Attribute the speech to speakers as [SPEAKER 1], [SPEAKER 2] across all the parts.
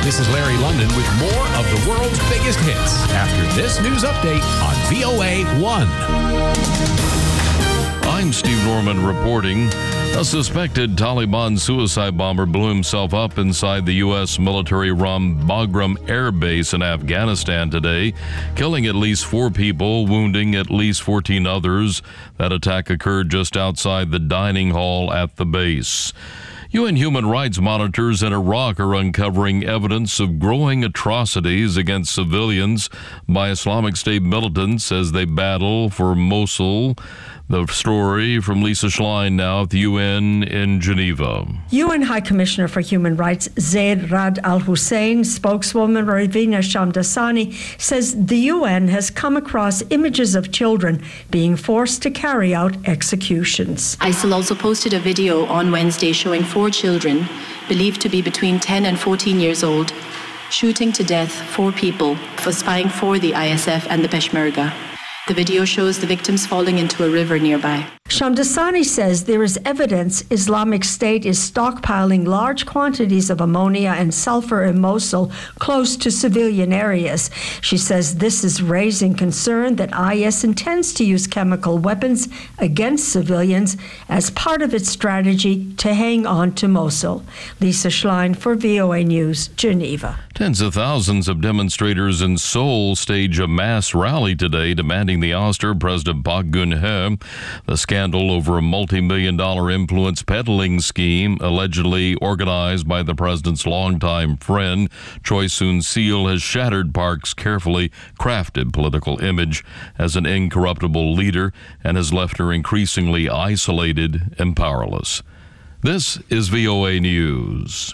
[SPEAKER 1] This is Larry London with more of the world's biggest hits after this news update on VOA 1.
[SPEAKER 2] I'm Steve Norman reporting. A suspected Taliban suicide bomber blew himself up inside the U.S. military-run Bagram Air Base in Afghanistan today, killing at least 4 people, wounding at least 14 others. That attack occurred just outside the dining hall at the base. UN human rights monitors in Iraq are uncovering evidence of growing atrocities against civilians by Islamic State militants as they battle for Mosul. The story from Lisa Schlein now at the UN in Geneva.
[SPEAKER 3] UN High Commissioner for Human Rights Zeid Ra'ad Al Hussein, spokeswoman Ravina Shamdasani, says the UN has come across images of children being forced to carry out executions.
[SPEAKER 4] ISIL also posted a video on Wednesday showing 4 children, believed to be between 10 and 14 years old, shooting to death 4 people for spying for the ISF and the Peshmerga. The video shows the victims falling into a river nearby.
[SPEAKER 3] Shamdasani says there is evidence Islamic State is stockpiling large quantities of ammonia and sulfur in Mosul close to civilian areas. She says this is raising concern that IS intends to use chemical weapons against civilians as part of its strategy to hang on to Mosul. Lisa Schlein for VOA News, Geneva.
[SPEAKER 2] Tens of thousands of demonstrators in Seoul stage a mass rally today demanding the ouster of President Park Geun-hye. The scandal over a multi-million-dollar influence peddling scheme allegedly organized by the president's longtime friend Choi Soon-sil has shattered Park's carefully crafted political image as an incorruptible leader and has left her increasingly isolated and powerless. This is VOA News.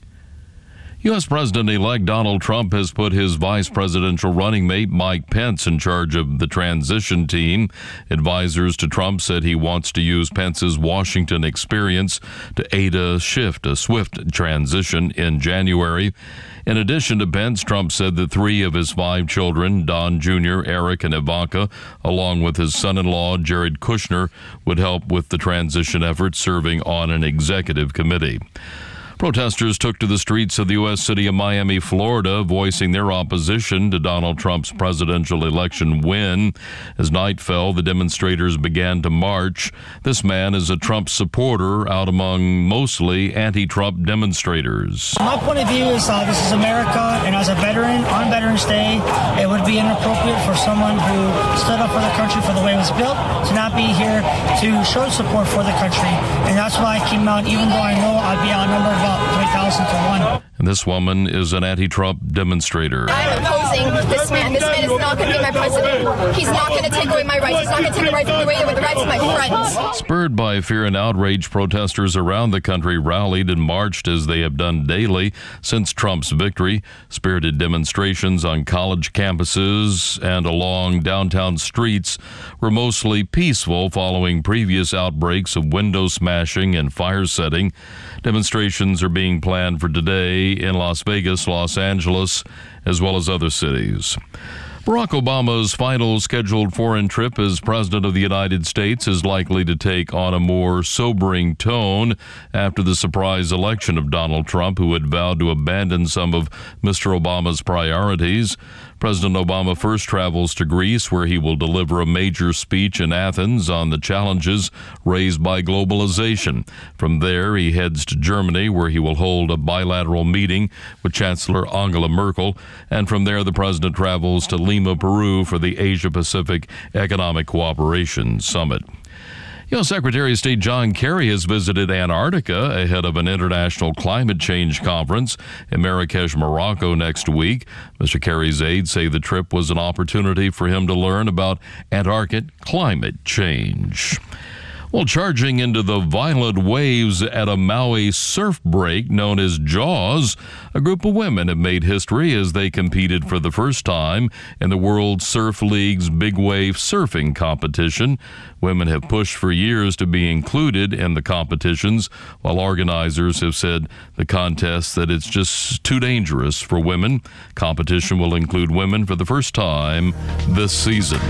[SPEAKER 2] U.S. President-elect Donald Trump has put his vice presidential running mate Mike Pence in charge of the transition team. Advisors to Trump said he wants to use Pence's Washington experience to aid a swift transition in January. In addition to Pence, Trump said that 3 of his 5 children, Don Jr., Eric, and Ivanka, along with his son-in-law, Jared Kushner, would help with the transition effort, serving on an executive committee. Protesters took to the streets of the U.S. city of Miami, Florida, voicing their opposition to Donald Trump's presidential election win. As night fell, the demonstrators began to march. This man is a Trump supporter out among mostly anti-Trump demonstrators.
[SPEAKER 5] My point of view is this is America, and as a veteran, on Veterans Day, it would be inappropriate for someone who stood up for the country for the way it was built to not be here to show support for the country. And that's why I came out, even though I know I'd be outnumbered about 3,000 to 1.
[SPEAKER 2] And this woman is an anti-Trump demonstrator.
[SPEAKER 6] I'm opposing this man. This man is not going to be my president. He's not going to take away my rights. He's not going to take away the rights of my friends.
[SPEAKER 2] Spurred by fear and outrage, protesters around the country rallied and marched as they have done daily since Trump's victory. Spirited demonstrations on college campuses and along downtown streets were mostly peaceful following previous outbreaks of window smashing and fire setting. Demonstrations are being planned for today in Las Vegas, Los Angeles, as well as other cities. Barack Obama's final scheduled foreign trip as President of the United States is likely to take on a more sobering tone after the surprise election of Donald Trump, who had vowed to abandon some of Mr. Obama's priorities. President Obama first travels to Greece, where he will deliver a major speech in Athens on the challenges raised by globalization. From there, he heads to Germany, where he will hold a bilateral meeting with Chancellor Angela Merkel. And from there, the president travels to Lima, Peru, for the Asia-Pacific Economic Cooperation Summit. U.S. Secretary of State John Kerry has visited Antarctica ahead of an international climate change conference in Marrakesh, Morocco next week. Mr. Kerry's aides say the trip was an opportunity for him to learn about Antarctic climate change. Well, charging into the violent waves at a Maui surf break known as Jaws, a group of women have made history as they competed for the first time in the World Surf League's Big Wave Surfing competition. Women have pushed for years to be included in the competitions, while organizers have said the contest that it's just too dangerous for women. Competition will include women for the first time this season.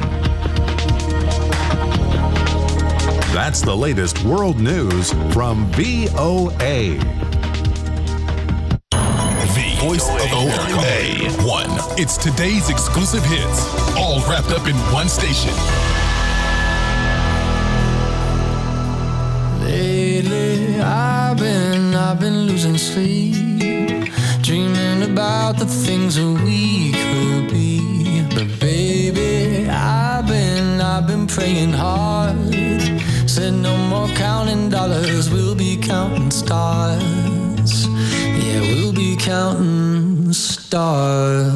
[SPEAKER 1] That's the latest world news from VOA.
[SPEAKER 7] voice of America. A1. It's today's exclusive hits, all wrapped up in one station.
[SPEAKER 8] Lately, I've been losing sleep, dreaming about the things that we could be. But baby, I've been praying hard. Said no more counting dollars, we'll be counting stars. Yeah, we'll be counting stars.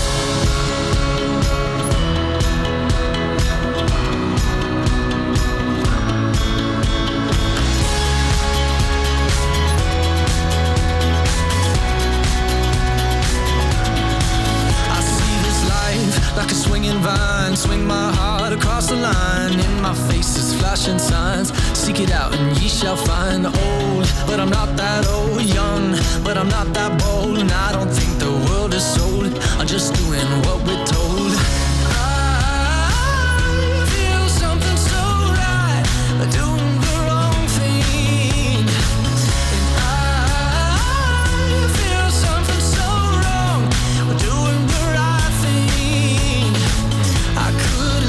[SPEAKER 8] Like a swinging vine, swing my heart across the line. In my face is flashing signs. Seek it out and ye shall find. Old, but I'm not that old. Young, but I'm not that bold. And I don't think the world is sold. I'm just doing what we're told. I feel something so right, doing the wrong thing. And I feel something so wrong, doing the right thing. I could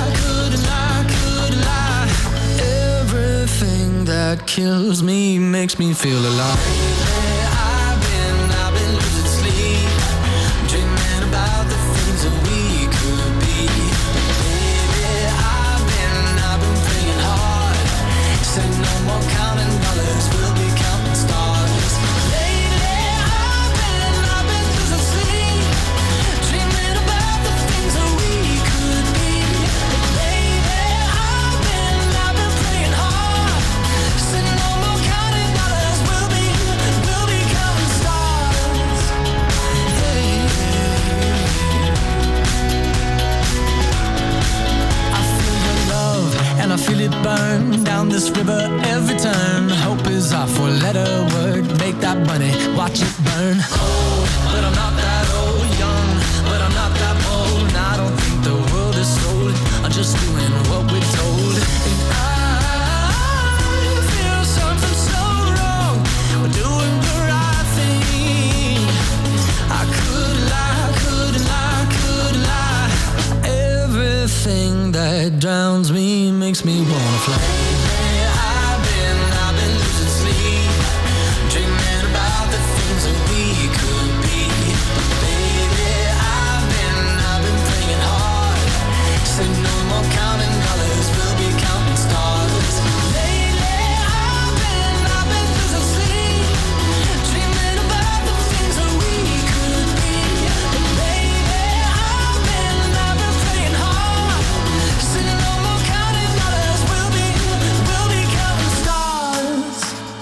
[SPEAKER 8] lie. Everything that kills me makes me feel alive. I've been losing sleep, dreaming about the things that we could be. Baby, I've been praying hard. Said no more counting dollars, we'll be counting stars. Lately, I've been losing sleep, dreaming about the things that we could be. Baby, I've been praying hard. Said no more counting dollars, we'll be counting stars. Hey. I feel your love and I feel it burn down this river every turn. Hope is our four-letter word. Make that money, watch it burn. Old, but I'm not that old. Young, but I'm not that bold. And I don't think the world is sold. I'm just doing what we're told. And I feel something so wrong. We're doing the right thing. I could lie. Everything that drowns me makes me wanna fly. I've been losing sleep, dreaming about the things that we could be. Baby, I've been praying hard. Said no more counting dollars, we'll be counting stars. Lately, I've been losing sleep, dreaming about the things that we could be. Baby, I've been praying hard. Said no more counting dollars, we'll be counting stars.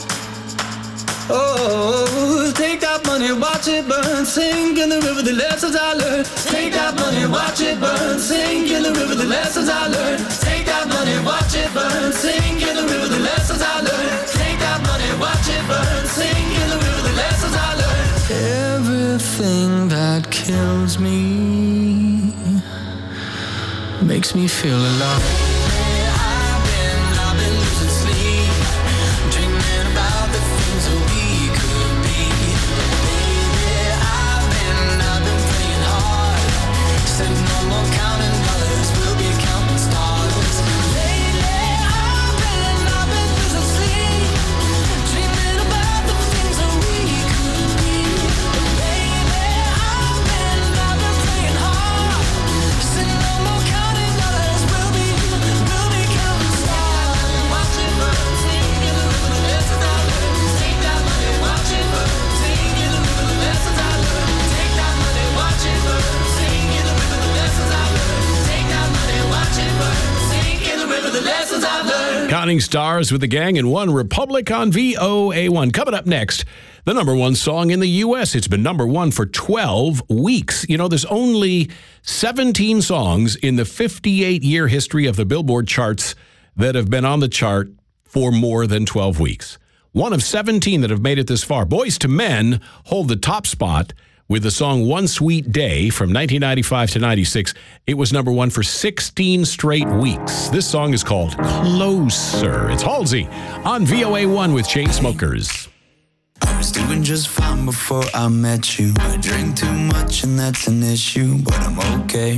[SPEAKER 8] Oh, take that money, watch it burn, sink in the river, the lessons I learned. Take that money, watch it burn, sink in the river, the lessons I learned. Take that money, watch it burn, sink in the river, the lessons I learned. Take that money, watch it burn, sink in the river, the lessons I learned. Everything that kills me makes me feel alive. I've been losing sleep, dreaming about the things that we could be. Baby, I've been praying hard. Said no more counting dollars, we'll be counting stars. Lately, I've been losing sleep, dreaming about the things that we could be. Baby, I've been praying hard. Said no more counting dollars, we'll be counting stars. Watch it burn, sing in the river, the lessons I learned. Take that money, watch it burn, sing in the river, the lessons I learned. Take that money, watch it burn, sing in the river, the lessons I learned. Take that money, watch it burn, sing in the river, the lessons I learned.
[SPEAKER 1] Counting Stars with the gang in One Republic on VOA1. Coming up next, the number one song in the U.S. It's been number one for 12 weeks. You know, there's only 17 songs in the 58-year history of the Billboard charts that have been on the chart for more than 12 weeks. One of 17 that have made it this far. Boyz II Men hold the top spot with the song One Sweet Day from 1995 to 96. It was number one for 16 straight weeks. This song is called Closer. It's Halsey on VOA1 with Chainsmokers.
[SPEAKER 8] I was doing just fine before I met you. I drink too much and that's an issue, but I'm okay.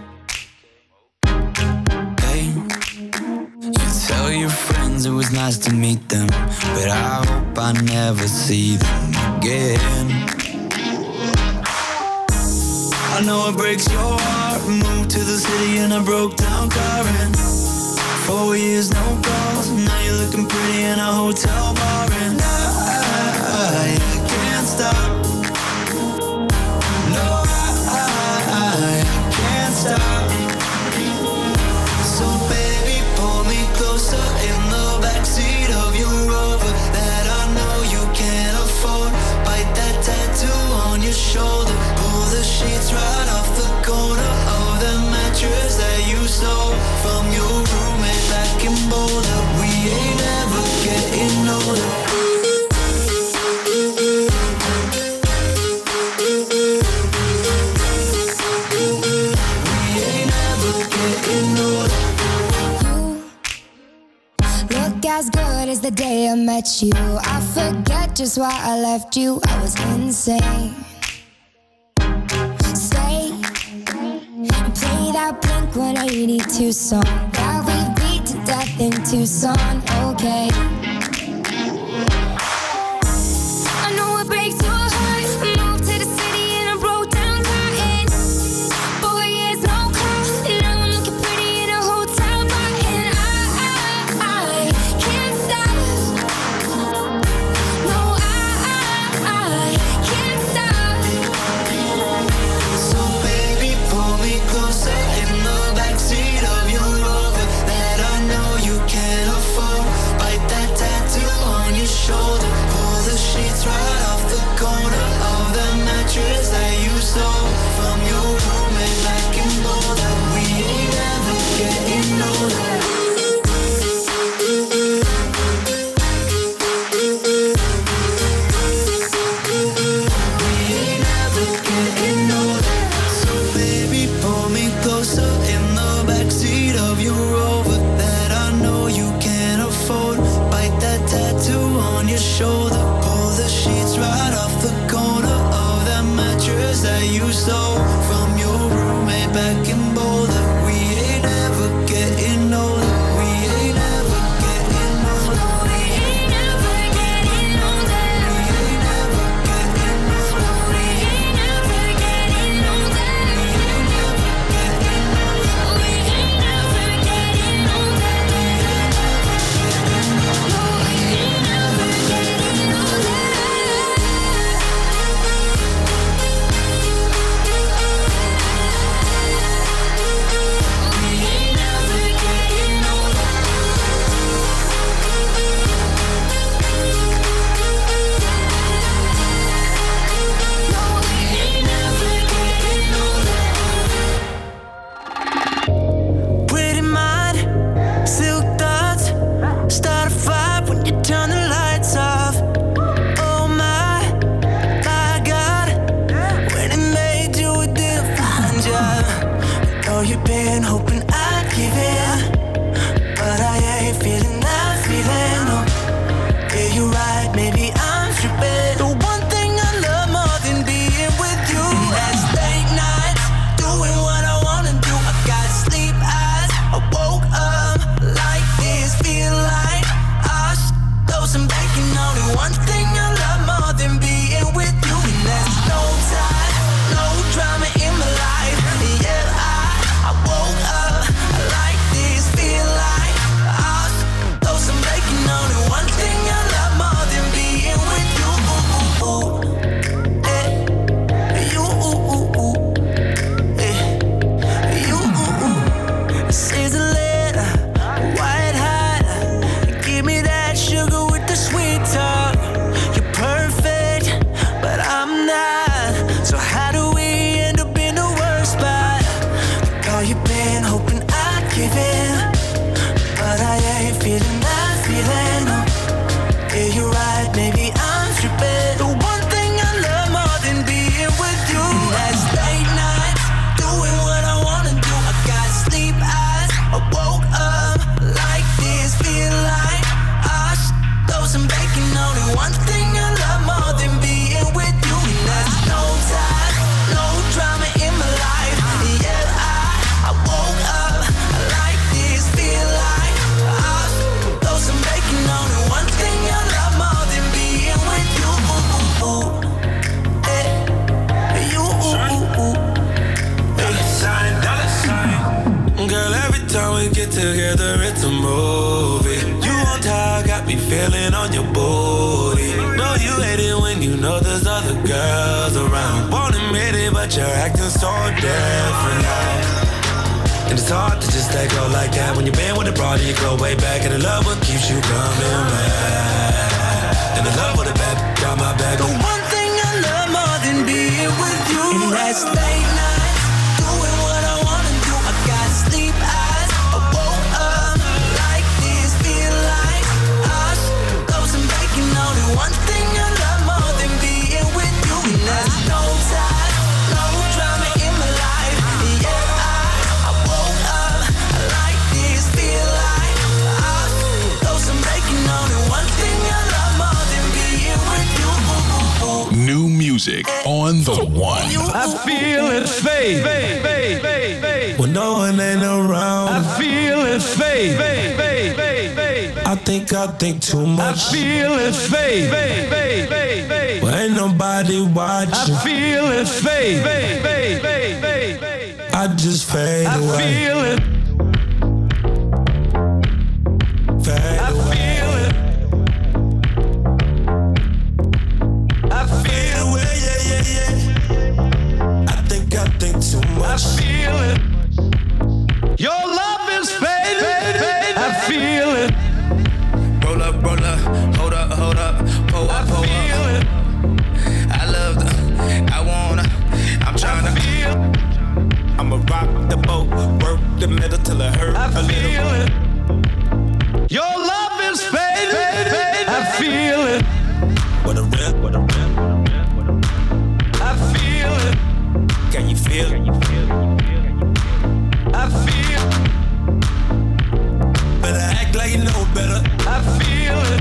[SPEAKER 8] Hey, you tell your friends it was nice to meet them, but I hope I never see them again. I know it breaks your heart. Moved to the city in a broke down car and 4 years no calls. Now you're looking pretty in a hotel bar and I can't stop. No, I can't stop. So baby, pull me closer in the backseat of your Rover that I know you can't afford. Bite that tattoo on your shoulder. Pull the sheets right off the corner of the mattress that you stole from your roommate back in Boulder. We ain't ever getting older.
[SPEAKER 9] As good as the day I met you, I forget just why I left you. I was insane. Stay and play that Blink-182 song that we beat to death in Tucson. Okay. I know it breaks your heart. Moved to the city in a broke down car and 4 years no call. Now I'm looking pretty in a hotel bar and I can't stop. No, I can't stop.
[SPEAKER 8] So baby, pull me closer in the backseat of your Rover that I know you can't afford. Bite that tattoo on your shoulder. Pull the sheets right off the corner of the mattress that you stole from your roommate back in Boulder. We ain't ever getting older. We ain't ever getting older. So baby, pull me closer in the backseat of your Rover that I know you can't afford. Bite that tattoo on your shoulder. Pull the sheets right off the corner of that mattress that you stole from your roommate back in Boulder. We ain't ever getting older. We ain't ever getting older. We ain't ever getting older. We ain't ever getting older. We ain't ever getting older. We ain't ever getting older. We ain't ever getting older.
[SPEAKER 10] but you're acting so different now. And it's hard to just let go like that. When you've been with a broad and you go way back. And the love what keeps you coming back. And the love with the bad got my back. The one thing I love more than being with you, and that's late nights, doing what I wanna do. I got sleep eyes, I woke up like this, feel like I should throw some bacon on it. One thing I love more than being with you, and that's no time, no drama in my life. Yeah, I woke up like this, feel like I should throw some bacon on it. One thing I love more than being with you.
[SPEAKER 7] New music on the one.
[SPEAKER 10] I feel it fade when no one ain't around. I feel it fade. I think too much. I feel it fade when ain't nobody watching. I feel it fade. I just fade away. I feel it. Fade I away. Feel it. I feel it. I think too much. I feel it. Your love is fading. I feel it. Roll up, hold up, pull up, pull up. I love I wanna, I'm tryna feel. I'ma rock the boat, work the middle till it hurt a little. I feel it. Your love is fading. I feel it. What a rip. I feel it. Can you feel it? I feel it. Better act like you know better. I feel it.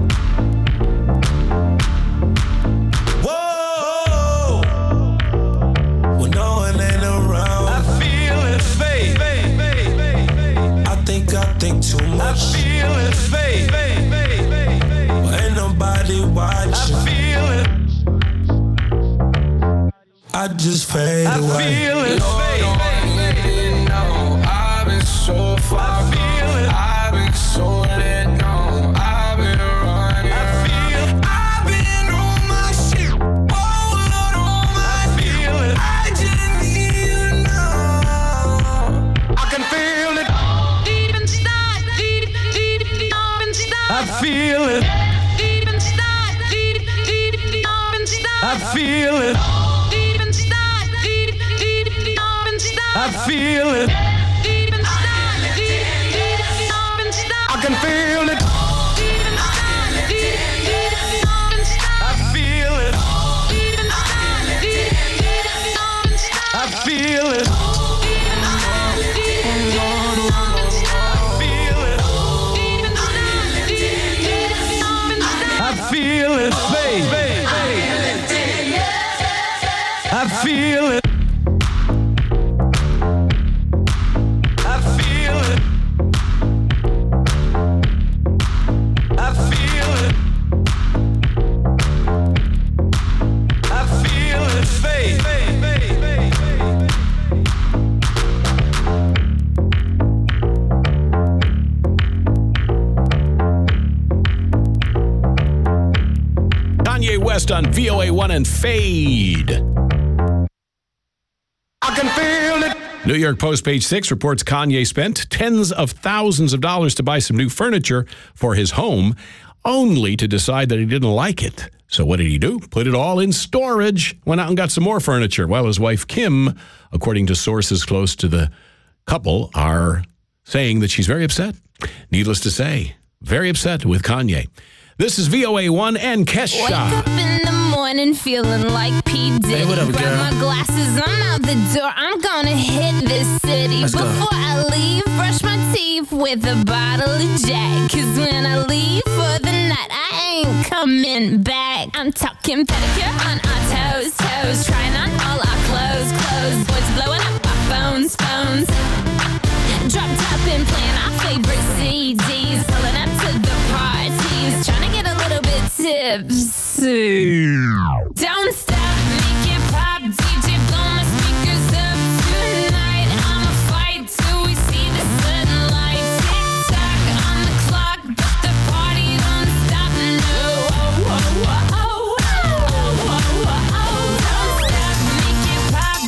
[SPEAKER 10] Whoa. When no one ain't around. I feel it fade. I think too much. I feel it fade. Well, ain't nobody watching. I feel it. I just fade away. I feel it fade. I've been so far. I feel it. I've been so let go. I've been running. I feel it. I've been on my shit. Oh, Lord, on my feel it. I just need you now. I can feel it. Deep inside, deep inside. I feel it. Deep inside, deep inside. I feel it. I feel it. I can feel it. I feel it. I feel it. I feel it. Babe. I feel it.
[SPEAKER 1] West on VOA1 and Fade.
[SPEAKER 10] I can feel it.
[SPEAKER 1] New York Post page 6 reports Kanye spent tens of thousands of dollars to buy some new furniture for his home, only to decide that he didn't like it. So what did he do? Put it all in storage. Went out and got some more furniture. While his wife Kim, according to sources close to the couple, are saying that she's very upset. Needless to say, very upset with Kanye. This is VOA1 and Kesha.
[SPEAKER 9] Wake up in the morning feeling like P. Diddy.
[SPEAKER 11] Hey, what up,
[SPEAKER 9] Grab
[SPEAKER 11] girl?
[SPEAKER 9] my glasses, I'm out the door. I'm gonna hit this city.
[SPEAKER 11] Let's go.
[SPEAKER 9] Before I leave, brush my teeth with a bottle of Jack. 'Cause when I leave for the night, I ain't coming back. I'm talking pedicure on our toes, trying on all our clothes. Boys blowing up our phones. Dropped up and playing our favorite CDs. Pulling up to the parties, trying to get a little bit tipsy. Don't stop, make it pop, DJ blow my speakers up tonight. I'ma fight till we see the sunlight. Tick tock on the clock, but the party don't stop. No, don't stop, make it pop,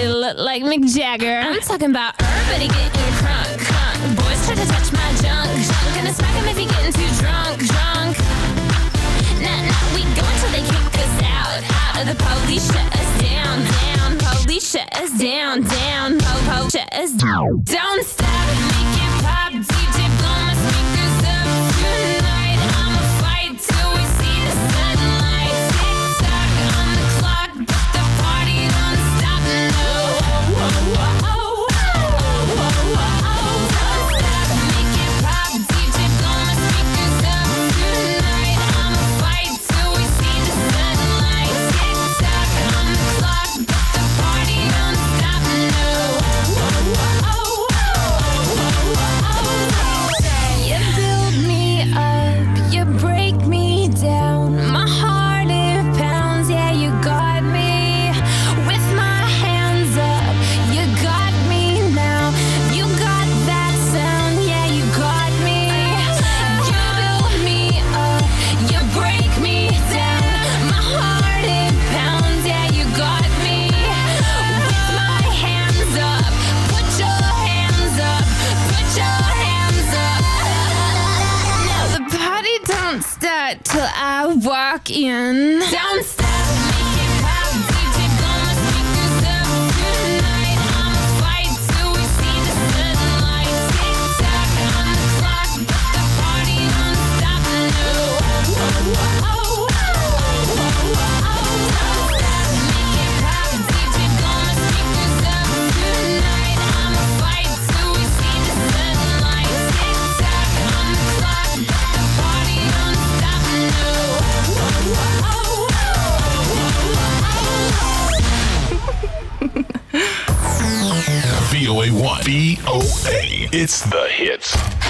[SPEAKER 9] did it look like Mick Jagger? I'm talking about everybody getting crunk, crunk. Boys try to touch my junk, junk. Gonna smack him if he getting too drunk, drunk. Nah, we go until they kick us out. The police shut us down, down. Police shut us down, down. Po, shut us down. Don't stop, make it pop. DJ blow my speakers up tonight. I'ma fight till we see the sunlight. Tick tock on the clock, but the party don't stop. No. Don't stop, make it pop. DJ blow my speakers up tonight. I'ma fight till we see the sunlight. Tick tock on the clock, but the party don't stop. No. You build me up, you break me down. My heart it pounds, yeah, you got me. With my hands up, you got me now. You got that sound, yeah, you got me. You build me up, you break me down. My heart it pounds, yeah, you got me. With my hands up, put your hands up, put your hands up. Now the party don't start till I walk in. Don't stop, make it pop. DJ blow my speakers up tonight. I'ma fight till we see the sunlight. Tick tock on the clock, but the party don't stop. No. Don't stop, make it pop. DJ blow my speakers up tonight. I'ma fight till we see the sunlight. Tick tock on the clock, but the party don't stop. No.
[SPEAKER 7] VOA 1. VOA. It's the hits.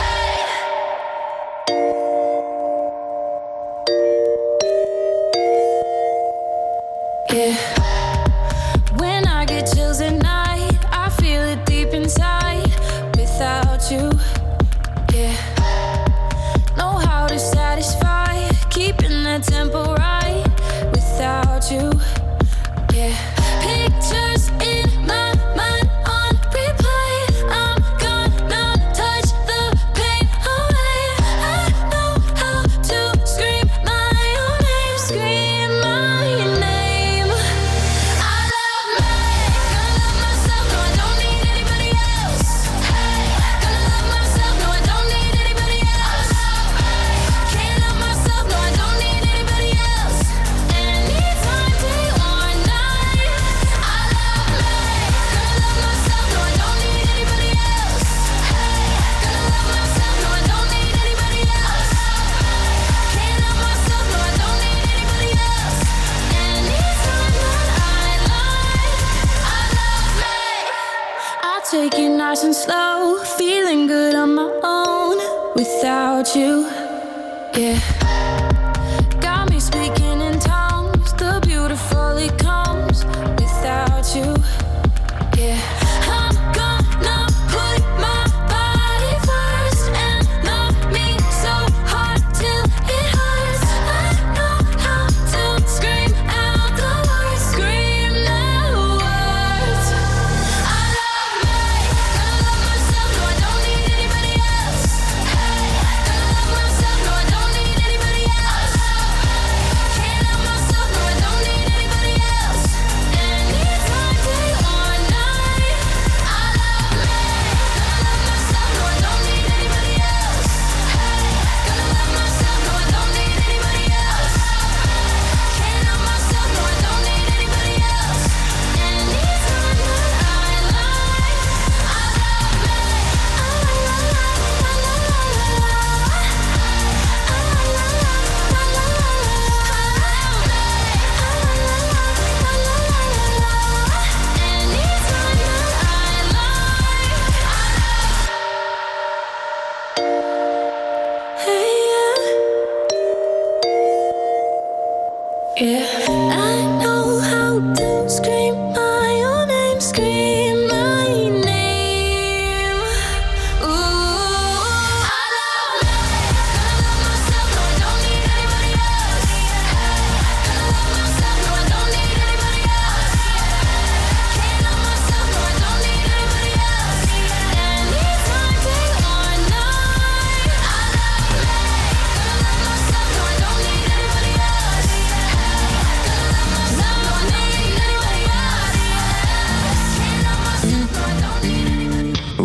[SPEAKER 9] Yeah. When I get chills at night, I feel it deep inside. Without you, yeah. Know how to satisfy, keeping that tempo right. Without you, yeah. Pictures in my mind on replay. I'm gonna touch the pain away. I know how to scream my own name, scream my name. I love me, gonna love myself, no I don't need anybody else. Hey, gonna love myself, no I don't need anybody else. Can't love myself, no I don't need anybody else. Anytime, day or night. I love me, gonna love myself, no I don't need anybody else. Hey, gonna love myself, no I don't need anybody else. Can't love myself, no I don't need anybody else. Anytime that I lie, I love me. I'll take it nice and slow, feeling good on my own without you, yeah. Got me speaking in tongues, the beautiful it comes without you, yeah. I'm gonna put my body first and love me so hard till it hurts. I know how to scream out the words, scream the words. I love me, gonna love myself, no I don't need anybody else. Hey, gonna love myself, no I don't need anybody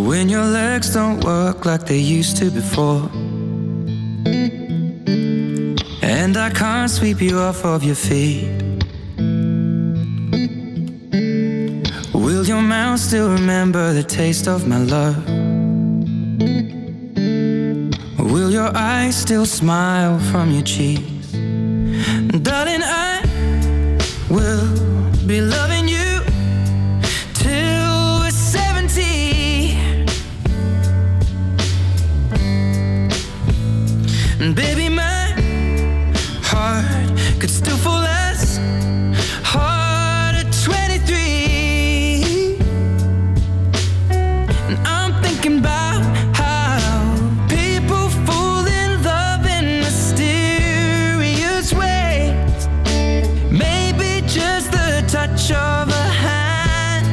[SPEAKER 11] when your legs don't work like they used to before, and I can't sweep you off of your feet. Will your mouth still remember the taste of my love? Will your eyes still smile from your cheeks? Darling, I will be loving you till we're 70. And baby, my heart could still fall as hard at 23. And I'm thinking about how people fall in love in mysterious ways. Maybe just the touch of a hand.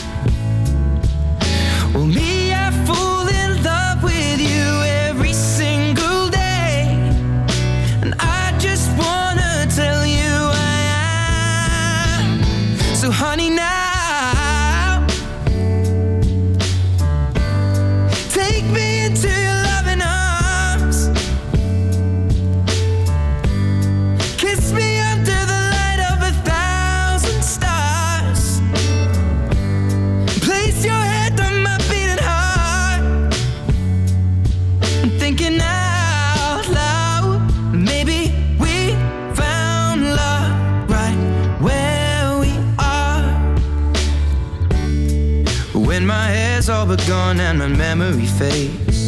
[SPEAKER 11] Well, me, I fall in love with you every single day, and I just wanna tell you I am. So honey, now take me into your loving arms. Kiss me under the light of 1,000 stars. Place your head on my beating heart. I'm thinking out loud, maybe we found love right where we are. When my hair's all but gone and my memory fades,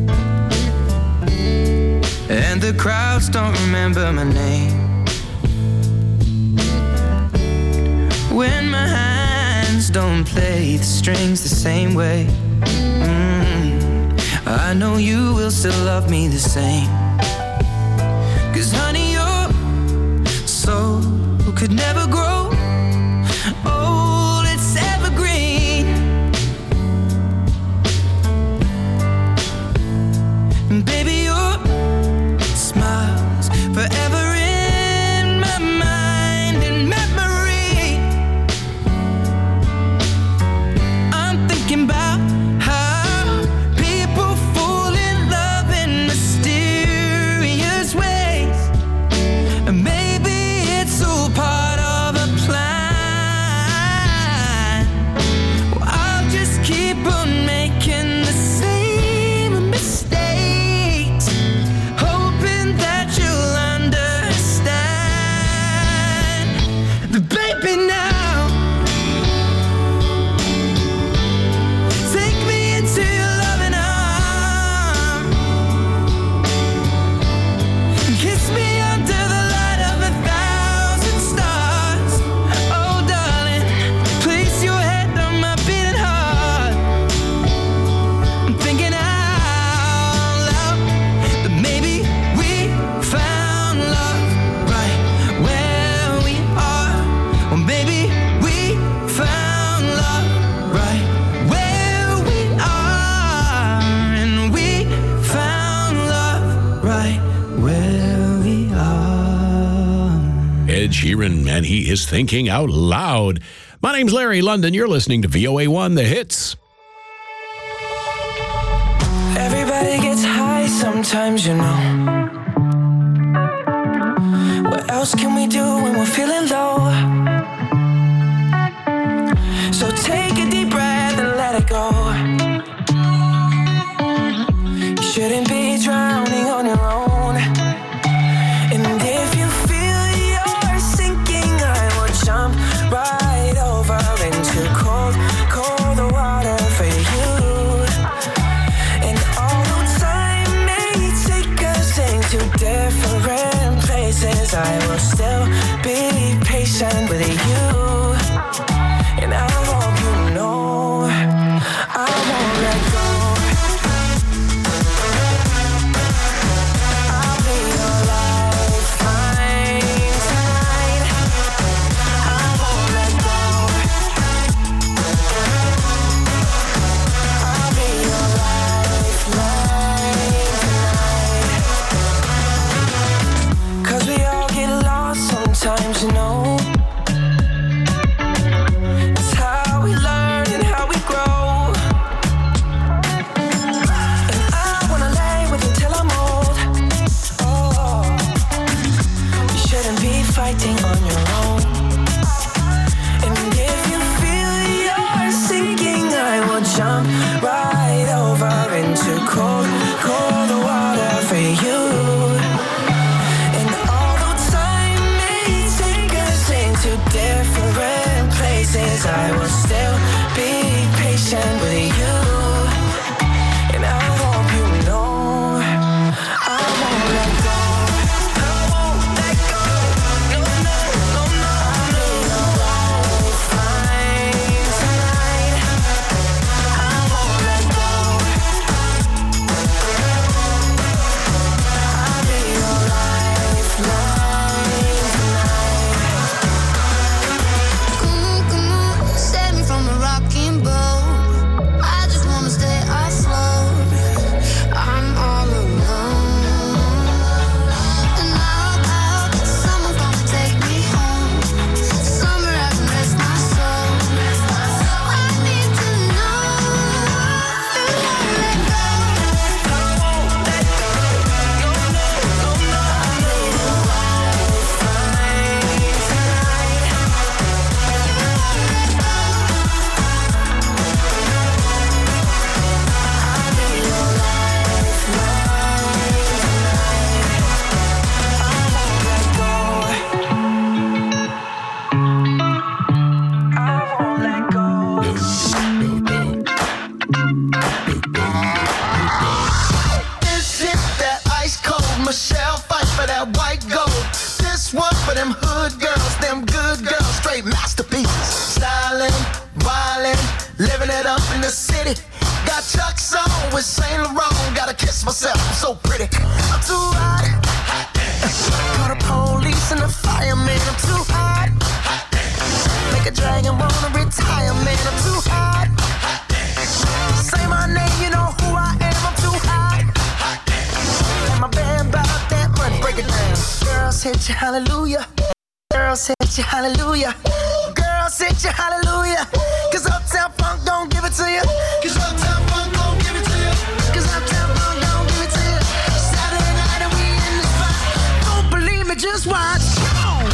[SPEAKER 11] and the crowds don't remember my name, when my hands don't play the strings the same way, I know you will still love me the same. 'Cause honey, your soul could never grow old, it's evergreen. And baby, your smile's forever in my mind and memory. I'm thinking about how people fall in love in mysterious ways, and maybe it's all part of a plan. Well, I'll just keep on making the same mistakes, hoping that you'll understand. The baby, now take me into your loving arms. Kiss me under the light of 1,000 stars. Oh darling, place your head on my beating heart. I'm thinking out loud that maybe we found love right where we are. Or maybe we found love right where we are. And we found love right where we are.
[SPEAKER 1] Ed Sheeran, and he is thinking out loud. My name's Larry London. You're listening to VOA1 The Hits.
[SPEAKER 11] Everybody gets high sometimes, you know. What else can we do when we're feeling low? So take a deep breath and let it go. You shouldn't be drowning on your own. And if you feel you're sinking, I will jump right over into cold, cold water for you. And although time may take us into different places, I will still be patient with you. And I hope you know jump right over into cold, cold water for you. And although time may take us into different places, I will still be patient with you. And I hope you know I won't let go. I won't let go. No, no, no, no. I'll be alright, fine tonight. I won't let go. I'll be your lifeline tonight.
[SPEAKER 9] Come on, save me from a rocking boat. I just wanna stay afloat. I'm all alone, and I hope someone's gonna take me home. Somewhere I can rest my soul. I need to know you won't let go.
[SPEAKER 11] I won't let go. No, no, no, no. I'll be your lifeline tonight. I'll be your lifeline tonight. I won't let go. I won't let go.
[SPEAKER 12] This is that ice cold Michelle fight for that white gold. This one for them hood girls, them good girls, straight masterpieces. Styling, wildin', living it up in the city. Got Chuck's on with Saint Laurent. Gotta kiss myself, I'm so pretty. I'm too hot. Call the police and the fireman. I'm too hot. Make a dragon wanna retire, man. I'm too hot. Say my name, you know who I am. I'm too hot. And my band bought that money. Break it down. Girls hit you, hallelujah. Girls hit you, hallelujah. Girls hit you, hallelujah. Cause Uptown Funk don't give it to you. Cause Uptown Funk don't give it to you. Cause Uptown Funk don't give it to you. Saturday night and we in the spot. Don't believe me, just watch. Come on.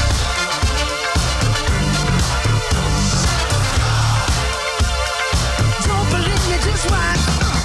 [SPEAKER 12] Don't believe me, just watch.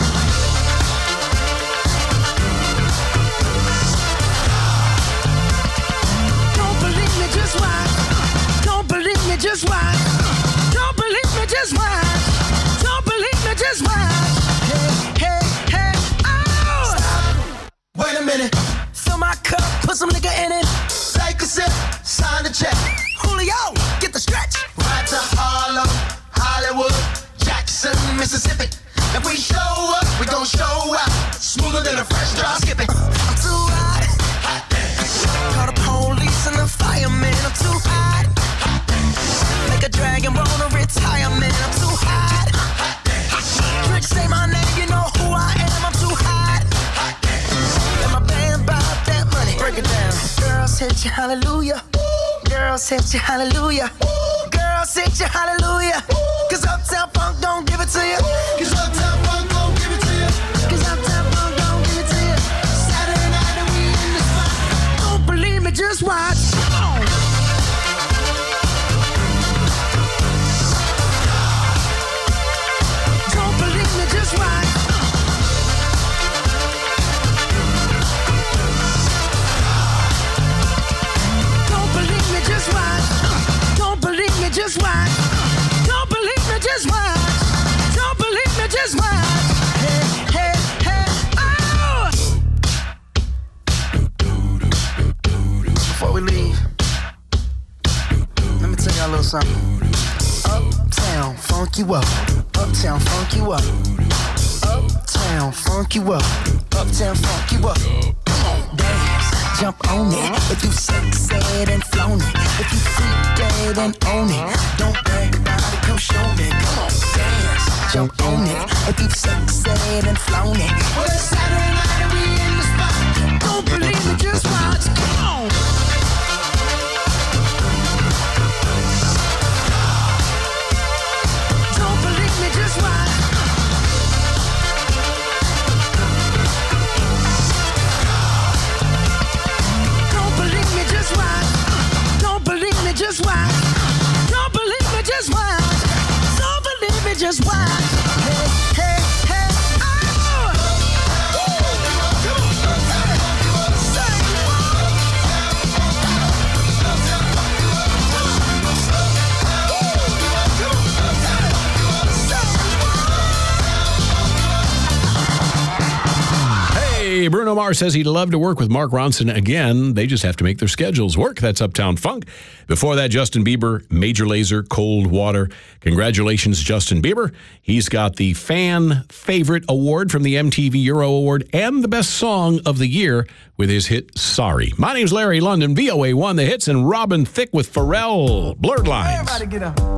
[SPEAKER 12] Don't believe me, just watch. Don't believe me, just watch. Don't believe me, just watch. Don't believe me, just watch. Hey, hey, hey, oh! Stop. Wait a minute. Fill my cup, put some nigga in it. Take a sip, sign the check. Julio, get the stretch. Right to Harlem, Hollywood, Jackson, Mississippi. If we show up, we gon' show out. Smoother than a fresh drop skipping. I'm too hot. Call the police and the fireman. I'm too hot. Make a dragon wanna retire, man. I'm too hot. Trick, say my name, you know who I am. I'm too hot. And my band bought that money. Break it down. Girls hit you, hallelujah. Girls hit you, hallelujah. Girls hit you, hallelujah. Cause Uptown Funk don't give it to you. Cause Uptown Funk don't give it to you. Cause Uptown Funk don't give it to you. Saturday night and we in the spot. Don't believe me, just watch. Come on. Don't believe me, just watch. Don't believe me, just watch. Don't believe me, just watch. Don't believe me, just watch. Don't believe me, just watch. Hey, hey, hey, oh! Before we leave, let me tell y'all a little something. Uptown, funk you up. Uptown, funk you up. Uptown, funk you up. Uptown, funk you up. Come on, dance, jump on it. If you sexed and flown it, if you freaked dead and own it, don't brag about it, come show me. Come on, dance, jump on it. If you sexed and flown it, well, it's Saturday night and we in the spot. Don't believe me, just watch. Come on. Don't believe me, just watch. Don't believe me, just watch. Don't believe me, just watch. Don't believe me, just watch. Don't believe me, just watch. Hey,
[SPEAKER 1] you, Bruno Mars says he'd love to work with Mark Ronson again. They just have to make their schedules work. That's Uptown Funk. Before that, Justin Bieber, Major Lazer, Cold Water. Congratulations, Justin Bieber. He's got the Fan Favorite Award from the MTV Euro Award and the Best Song of the Year with his hit, Sorry. My name's Larry London, VOA1 The Hits, and Robin Thicke with Pharrell, Blurred Lines.
[SPEAKER 12] Everybody get up.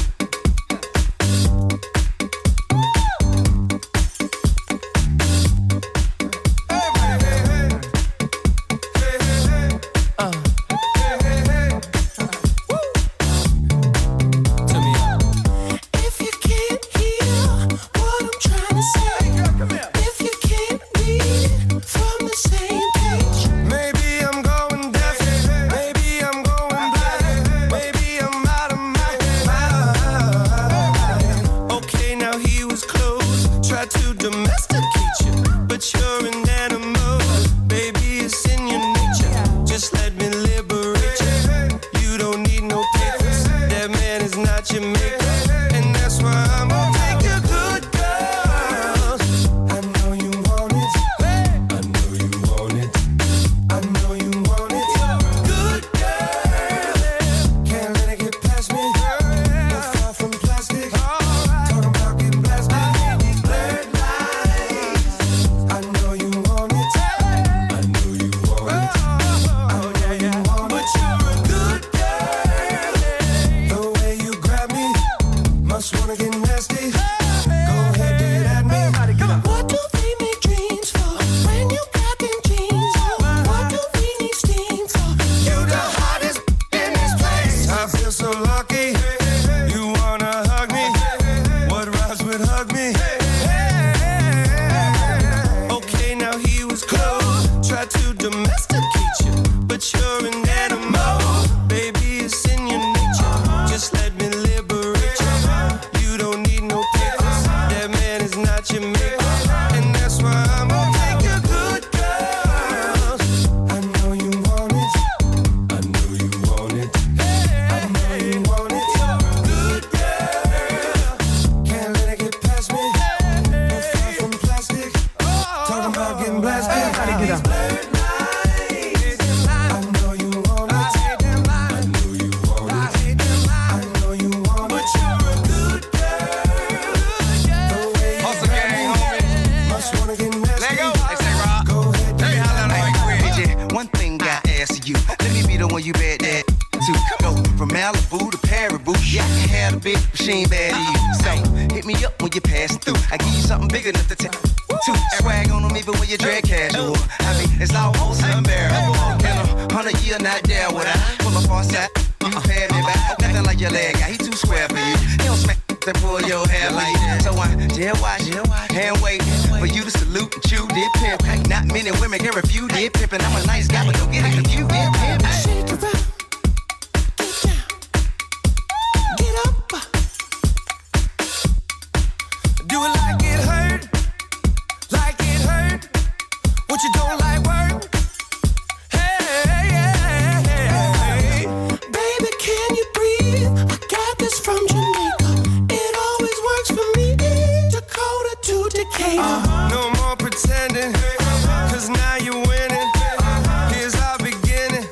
[SPEAKER 8] No more pretending, 'cause now you're winning. Here's our beginning.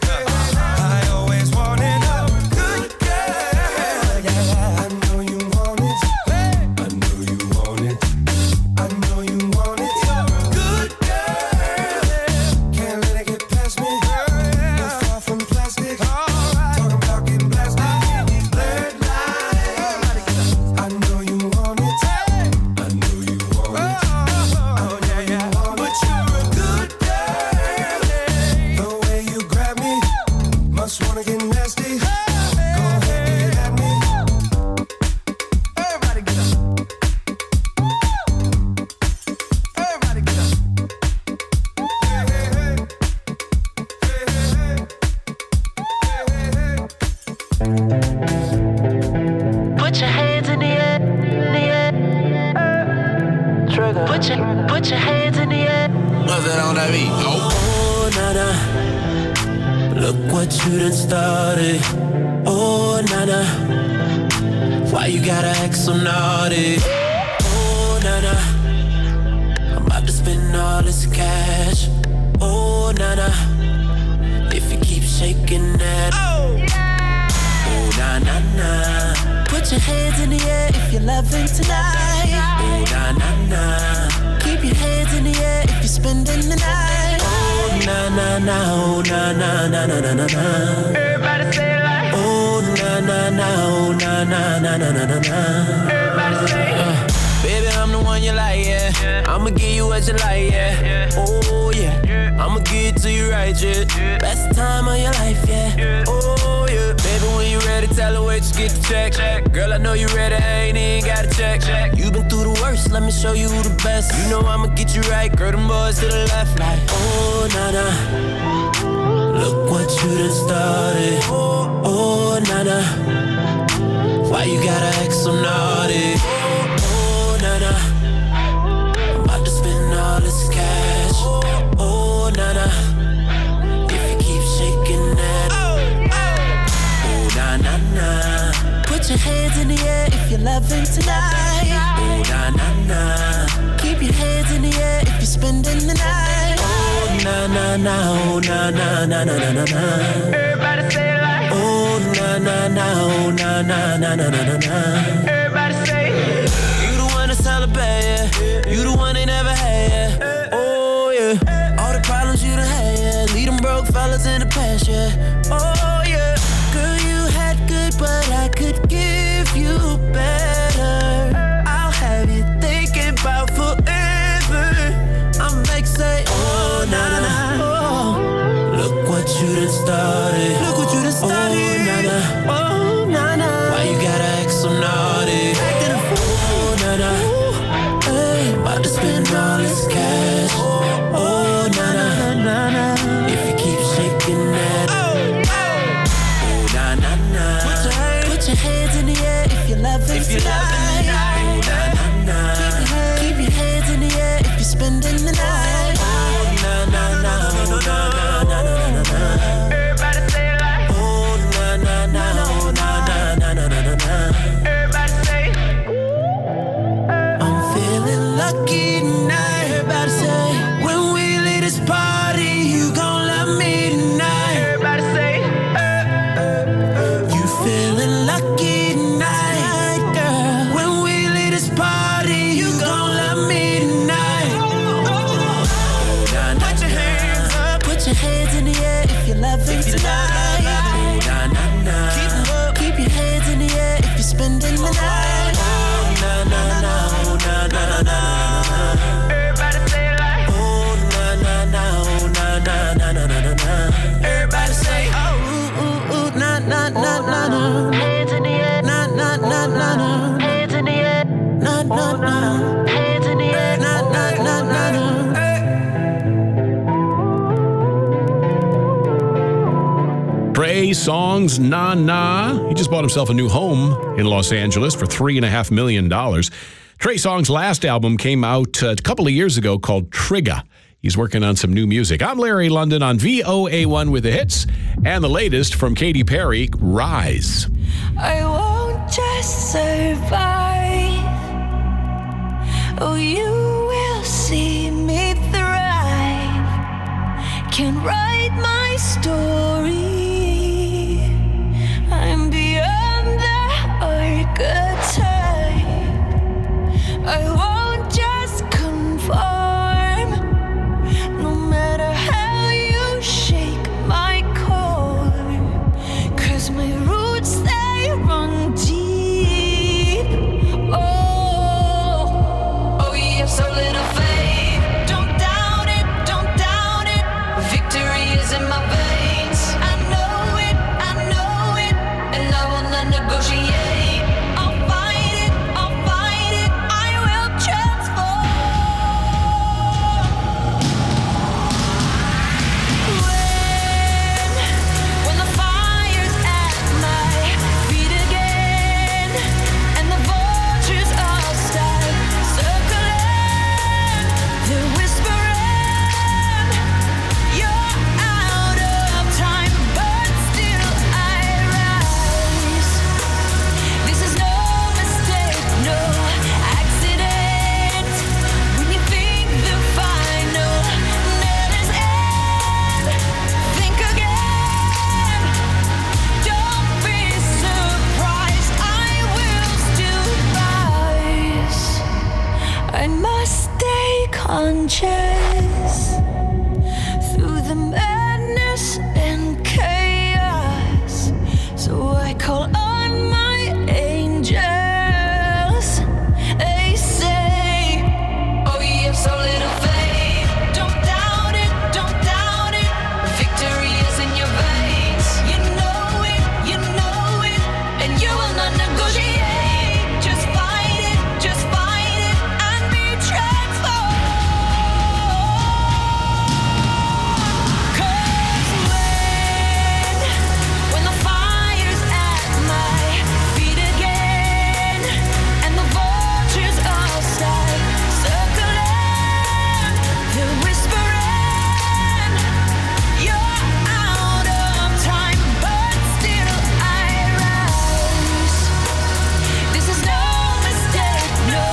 [SPEAKER 8] I always wanted a good girl. I know you want it. I know you want it. I know you want it. Good girl. Can't let it get past me. You're far from plastic. Talking about getting blasted. Blurred lines. I know you want it. I know you want it. But you're a good girl. The way you grab me, must wanna get nasty. Go ahead, get at me. Everybody get up. Everybody get up.
[SPEAKER 11] Put your hands in the air, Trigger. Put your hands in the air.
[SPEAKER 8] What's that on that beat?
[SPEAKER 11] Oh, nana, look what you done started. Oh, nana, why you gotta act so naughty? Oh, nana, I'm about to spend all this cash.
[SPEAKER 10] Oh, na-na. If you keep shaking that. Oh, na-na-na.
[SPEAKER 11] Put your hands in the air if you're loving tonight.
[SPEAKER 10] Oh, na-na-na.
[SPEAKER 11] Keep your hands in the air if you're spending the night.
[SPEAKER 10] Oh, na-na-na. Oh, na-na-na-na-na-na-na.
[SPEAKER 11] Everybody say it like.
[SPEAKER 10] Oh, na-na-na. Oh, na-na-na-na-na-na-na.
[SPEAKER 11] Everybody say it.
[SPEAKER 10] Baby, I'm the one you like, yeah. I'ma give you what you like, yeah. Oh, yeah. I'ma give it to you right, yeah. Best time of your life, yeah. Oh, yeah. Baby, when you ready, tell her where you get the check. Girl, I know you ready, I ain't even got to check. You been through the worst, let me show you the best. You know I'ma get you right, girl, them boys to the left, like. Oh, na-na. Look what you done started. Oh, na-na. Why you gotta act so naughty? I'm about to spend all this cash. Oh, na-na. If you keep shaking that. Oh, na-na-na.
[SPEAKER 11] Put your hands in the air if you're loving tonight.
[SPEAKER 10] Oh, na-na-na.
[SPEAKER 11] Keep your hands in the air if you're spending the night.
[SPEAKER 10] Oh, na-na-na. Oh, na-na-na-na-na-na-na.
[SPEAKER 11] Everybody say it like.
[SPEAKER 10] Oh, na-na-na. Oh, na-na-na-na-na-na-na.
[SPEAKER 11] Everybody say it.
[SPEAKER 10] Celebrate, yeah. You the one they never had, yeah. Oh, yeah. All the problems you done had, yeah. Leave them broke fellas in the past, yeah. Oh, yeah.
[SPEAKER 11] Girl, you had good, but I could give you better. I'll have you thinking about forever. I'm like, say,
[SPEAKER 10] oh, na-na.
[SPEAKER 11] Oh.
[SPEAKER 10] Look what you done started.
[SPEAKER 11] Look what you done started.
[SPEAKER 10] Oh, na-na.
[SPEAKER 11] Oh, na-na.
[SPEAKER 10] Why you gotta act so naughty?
[SPEAKER 11] Acting a fool.
[SPEAKER 10] Oh, na-na. About to spend all this cash. Oh, na-na. If you keep shaking that. Oh, na-na-na.
[SPEAKER 11] Put your hands in the air if you're loving tonight.
[SPEAKER 10] Oh, na-na-na.
[SPEAKER 11] Keep your hands in the air if you're spending the night.
[SPEAKER 10] Oh, na-na-na. Oh, na-na-na-na-na-na.
[SPEAKER 11] Everybody say it like.
[SPEAKER 10] Oh, na-na-na. Oh, na-na-na-na-na-na.
[SPEAKER 11] Everybody say it.
[SPEAKER 10] Lucky tonight, everybody say. When we leave this party, you gon' love me tonight.
[SPEAKER 11] Everybody say,
[SPEAKER 10] you feeling lucky tonight, girl. When we leave this party, you gon' love me tonight.
[SPEAKER 11] Put your hands up. Put your hands in the air if you're loving tonight. Keep your hands in the air if you're spending the night. Everybody say it like.
[SPEAKER 10] Oh, na-na-na. Oh, na-na-na-na-na-na.
[SPEAKER 11] Everybody say, oh, ooh, ooh, na, na, na, na, na. Hands in the air, na, na, na, na, na. Hands in the air, na, na, na. Hands in the air, na, na, na, na, na.
[SPEAKER 1] Trey Songz Na Na. He just bought himself a new home in Los Angeles for $3.5 million. Trey Songz' last album came out a couple of years ago called Trigger. He's working on some new music. I'm Larry London on VOA1 with the hits and the latest from Katy Perry, Rise.
[SPEAKER 9] I won't just survive. Oh, you will see me thrive. Can write my story. I'm beyond the archetype. I won't just conform. No matter how you shake my core. 'Cause my roots, they run deep. Oh, you have so little faith. Don't doubt it, don't doubt it. Victory is in my veins. I know conscious through the madness and chaos. So I call on my angels. They say, oh, you have so little faith. Don't doubt it, don't doubt it. Victory is in your veins. You know it, and you will not negotiate. Just fight it, and be transformed. 'Cause when the fire's at my feet again, and the vultures all start circling, they're whispering, you're out of time, but still I rise. This is no mistake, no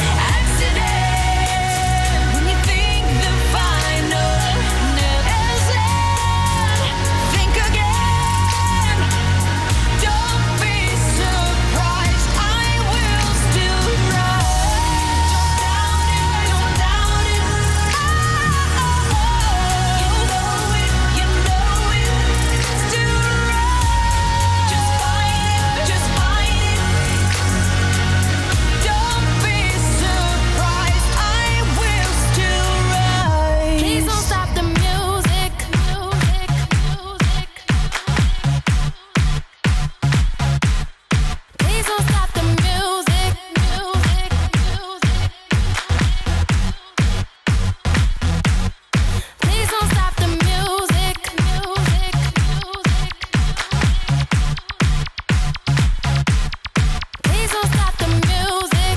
[SPEAKER 9] accident. When you think the final never's end, think again. Don't be surprised, I will still rise. Don't doubt it, you know it, still rise. Just fight it, don't be surprised, I will still rise. Please don't stop the music. Please don't stop the music. Please don't stop the music. Please don't stop the music.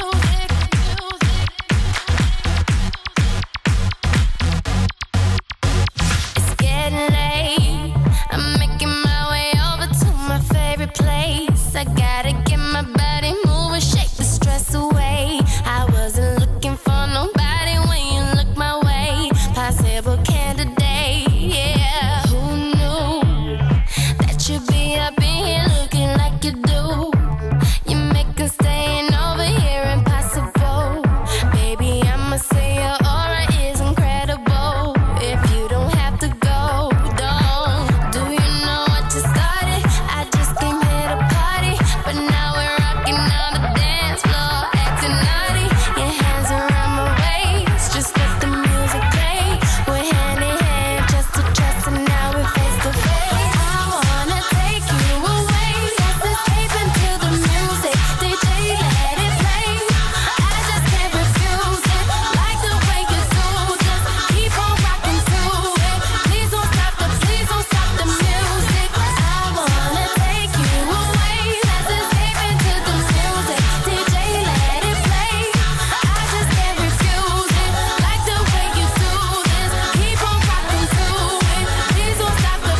[SPEAKER 9] It's getting late. I'm making my way over to my favorite place. I gotta get my body moving, shake the stress away. I wasn't looking for nobody when you look my way. Possible candidate, yeah. Who knew that you'd be up in here looking like you do? You make staying over here impossible. Baby, I'ma say your aura is incredible. If you don't have to go, don't. Do you know what you started? I just came here to party, but now we're rocking on the dance floor, acting naughty. Your hands around my waist, just let the music play. We're hand in hand, just to trust, and now we're face to face. I wanna take you away, let's escape into the music. DJ, let it play. I just can't refuse it. Like the way you do, just keep on rocking to it. Please don't stop the music. I wanna take you away, let's escape into the music. DJ, let it play. I just can't refuse it. Like the way you do this, keep on rocking to it. Please don't stop the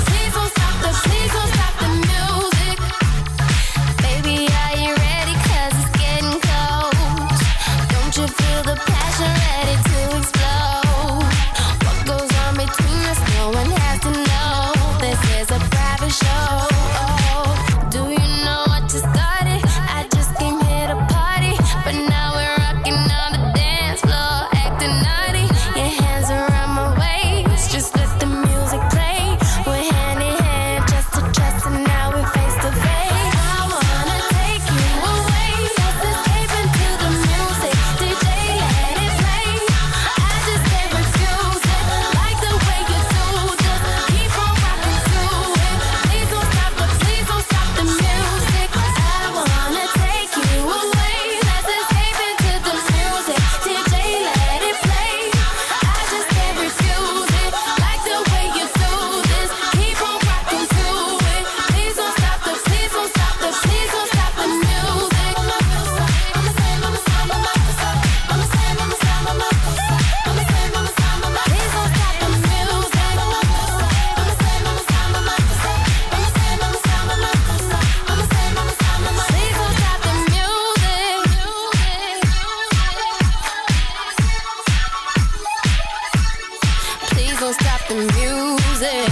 [SPEAKER 9] music. Baby, are you ready? 'Cause it's getting close. Don't you feel the passion ready to explode? What goes on between us, no one has to know. This is a private show. Do you know what you started? I just came here to party, but now we're rocking on the dance floor, acting naughty. Your hands around my waist, just let the music play. We're hand in hand, just to trust, and now we're face to face. I wanna take you away, let's escape into the music. DJ, let it play. I just can't refuse it. Like the way you do, just keep on rocking to it. Please don't stop the music. I wanna take you away, let's escape into the music. DJ, let it play. I just can't refuse it. Like the way you do this, keep on rocking to it. Please don't stop the music. Please don't stop the music.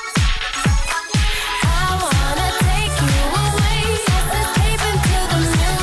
[SPEAKER 9] I wanna take you away, let's escape into the music.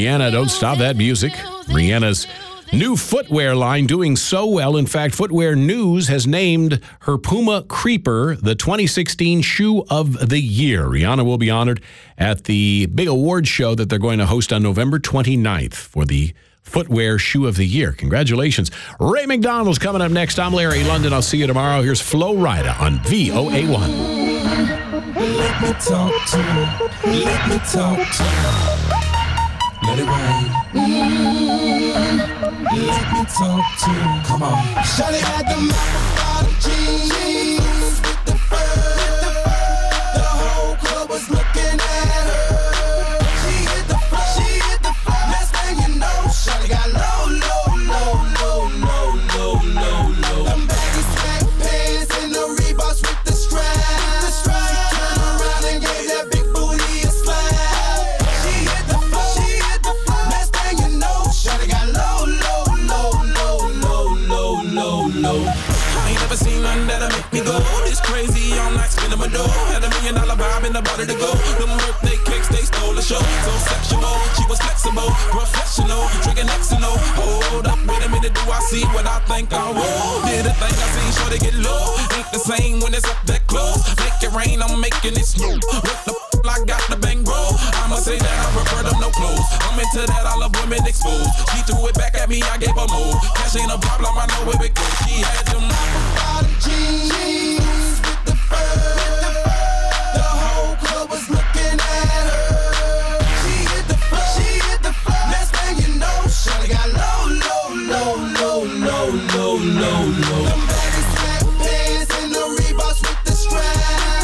[SPEAKER 1] Rihanna, don't stop that music. Rihanna's new footwear line doing so well. In fact, Footwear News has named her Puma Creeper the 2016 Shoe of the Year. Rihanna will be honored at the big award show that they're going to host on November 29th for the Footwear Shoe of the Year. Congratulations. Ray McDonald's coming up next. I'm Larry London. I'll see you tomorrow. Here's Flo Rida on VOA1.
[SPEAKER 13] Let me talk to you. Let me talk to you. Let it rain. Let me talk to you. Come on. Shawty had the bottom jeans with the fur. The whole club was looking at her. She hit the floor. She hit the floor. Next thing you know, Shawty got low, low, low, low, low, low, low, low. Them baggy sweatpants and the Reeboks with the strap. Turn around and gave that big booty a slap. She hit the floor. She hit the floor. Next thing you know, Shawty got low, low, low, low, low, low, low, low. I ain't never seen nothing that'll make me go this crazy all night spinning my dough. Had $1 million vibe in the body to go. Them birthday cakes, they stole the show. So sexual, she was flexible, professional, drinking Xano. Hold up, wait a minute, do I see what I think I will? Did a thing I seen, sure they get low. Ain't the same when it's up that close. Make it rain, I'm making it snow. What the I got the bang bro. I'ma say that I prefer them no clothes. I'm into that, I love women exposed. She threw it back at me, I gave her more. Cash ain't a problem, I know where it goes. She had them bottom jeans with the fur. The whole club was looking at her. She hit the floor. She hit the floor. Next thing you know, Shawty got low, low, low, low, low, low, low, low. Them baggy sweatpants and the Reeboks with the strap.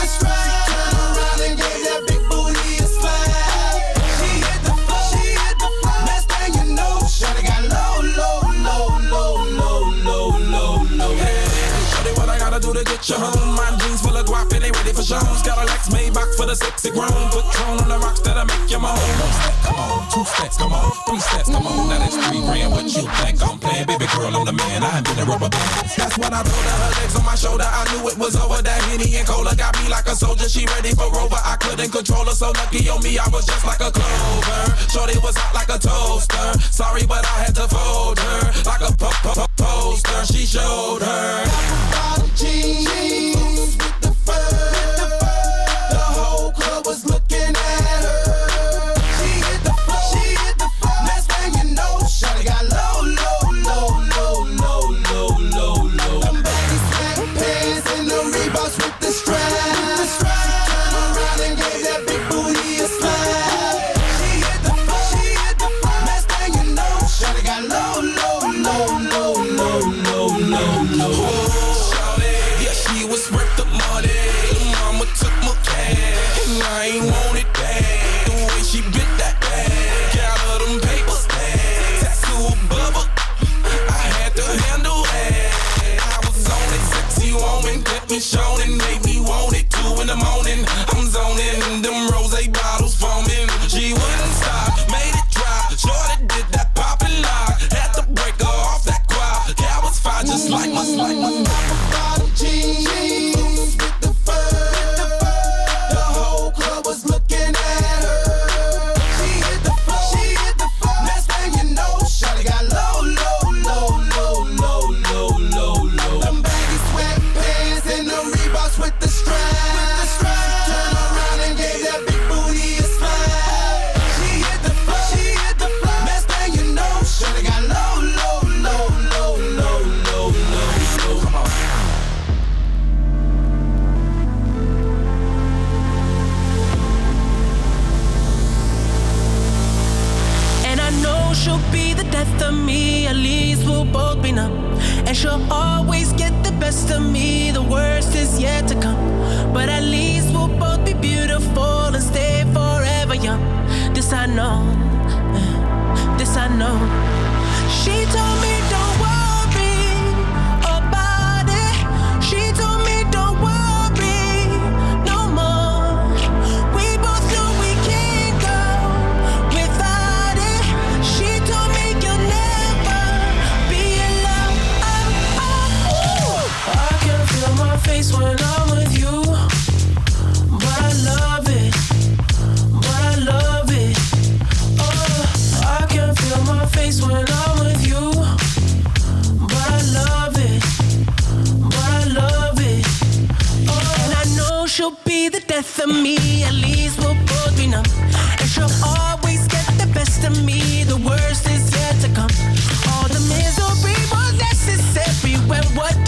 [SPEAKER 13] Turn around and gave that big booty a slap. She hit the floor. She hit the floor. Next thing you know, Shawty got low, low, low, low, low, low, low, low. Shawty, what I gotta do to get you home? My jeans full of guap and they ready for shows. Got a Lex Maybach for the sexy grown. Patron on the rocks that'll make you moan. 1 step, come on, 2 steps, come on, 3 steps, come on. Now that's 3 grand. What you think I'm playing? Baby girl, I'm the man. I ain't been a rubber band. That's what I told her. Her legs on my shoulder. I knew it was over. That Henny and Cola got me like a soldier. She ready for Rover. I couldn't control her. So lucky on me, I was just like a clover. Shorty was hot like a toaster. Sorry, but I had to fold her like a poster. She showed her bottom jeans with the fur. The whole club was looking at her. She hit the floor. She hit the floor. Next thing you know, Shawty got low, low, low, low, low, low, low, low. Them baggy sweatpants and the Reeboks with the strap. Turn around and gave that big booty a slap. She hit the floor. She hit the floor. Next thing you know, Shawty got low, low, low, low, low, low, low, low. Shawty, yeah, she was worth the money. Mama took my cash, and I ain't want it back. The way she bit that bag, got her them papers, tattoo bubble. I had to handle that. I was on it, sexy woman, kept me shown and made me want it. 2 in the morning, I'm zoning, them rose bottles foaming. She wouldn't stop, made it drop. Shorty did that pop and lock, had to break her off that quad. Cat was fine, just like my bottom jeans with the fur. The whole club was looking at her. She hit the floor. She hit the floor. Next thing you know, Shawty got low, low, low, low, low, low, low, low. Them baggy sweatpants and the Reeboks with the strap. Turn around and gave that big booty a slap. She hit the floor. She hit the floor. Next thing you know, Shawty got low, low, low, low, low, low, low, low. Come on.
[SPEAKER 11] And I know she'll be the death of me. At least we'll both be numb. And she'll always get the best of me. The worst is yet to come. But at least we'll both be beautiful and stay forever young. This I know. This I know. She told me don't worry about it. She told me don't worry no more. We both know we can't go without it. She told me you'll never be alone. I can feel my face when I'm with you, but I love it. But I love it be the death of me. At least we'll both be numb. And she'll always get the best of me. The worst is yet to come. All the misery was necessary when what